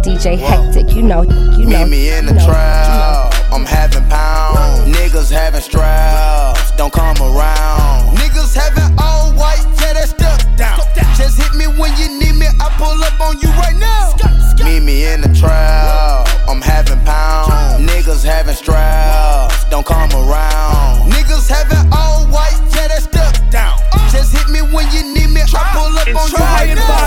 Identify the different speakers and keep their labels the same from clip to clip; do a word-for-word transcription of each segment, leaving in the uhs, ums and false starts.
Speaker 1: D J Hectic, you know, you know.
Speaker 2: Meet me in the
Speaker 1: you know,
Speaker 2: trap,
Speaker 1: you know.
Speaker 2: I'm having pounds. Niggas having straps, don't come around. Niggas having all white, yeah, that's stuck down. Just hit me when you need me, I pull up on you right now. Meet me in the trap, I'm having pounds. Niggas having straps, don't come around. Niggas having all white, yeah, that's stuck down. Just hit me when you need me, I pull up on you right now.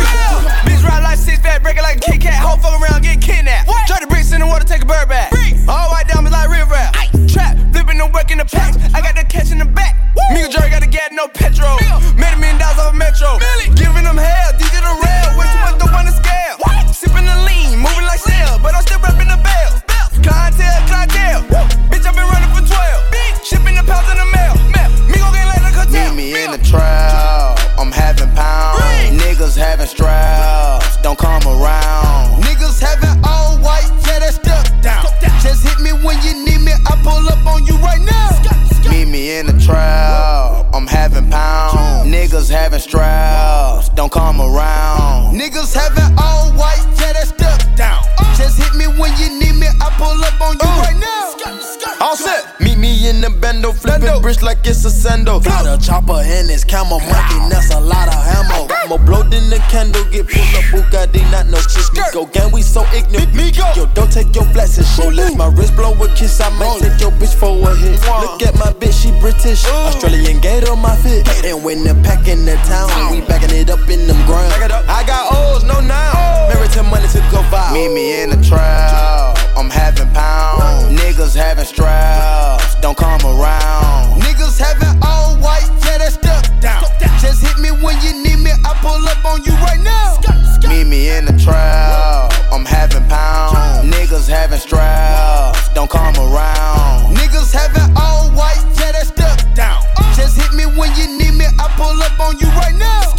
Speaker 3: Bitch ride like six fat, break it like a Kit Kat. Hoe fuck around, get kidnapped. Dirty bricks in the water, take a bird bath. All white diamonds like real rap. Trap, flipping no work in the packs. I got the catch in the back. Nigga Jerry got the gas, no petrol. Made a million dollars off a metro. Giving them hell, D J the rail. Way too much dope on the scale. Sipping the lean, moving like Shell, but I'm still rapping the bells. Clientele, clientele. Bitch, I been running for twelve. Shipping the pounds in the mail. Me gon' get like a hotel.
Speaker 2: Meet me in the trap, I'm having pounds. Niggas having straps, don't come around. Niggas having all white, yeah, that's stuck down. Just hit me when you need me, I pull up on you right now. Meet me in the trap, I'm having pounds. Niggas having straps, don't come around. Niggas having all white, yeah, that's stuck down. Just hit me when you need me, I pull up on you right now.
Speaker 3: All set.
Speaker 2: Meet me in the bendo, flipping bricks like it's a sendo.
Speaker 4: Got a chopper and it's camel monkey, that's a lot of ammo.
Speaker 2: More blow than the candle, get pulled up Bugatti, not no shit. Me go gang, we so ignorant. Me go. Yo, don't take your flats and shit. Let my wrist blow a kiss, I might take your bitch for a hit. Look at my bitch, she British. Australian gator on my fit. And when the pack in the town, we backing it up in them ground. I got O's, no now. Married to money to go viral. Meet me in the trap, I'm having pounds. Niggas having straps, don't come around. Niggas having all white, yeah, that's stuck down. Just hit me when you need me, I pull up on you right now. Meet me in the trap, I'm having pounds. Niggas having straps, don't come around. Niggas having all white, yeah, that's stuck down. Just hit me when you need me, I pull up on you right now.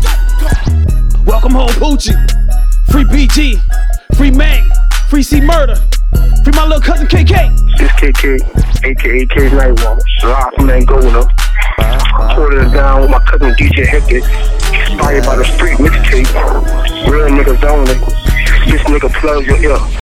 Speaker 5: Welcome home, Poochie. Free B G, free Mac, free C Murder, free my little cousin K K.
Speaker 6: This K K, aka K Nightwalk, live from Angola. Holding it down with my cousin D J Hectic. Inspired by the street mixtape. Real niggas only. This nigga plugs your ear.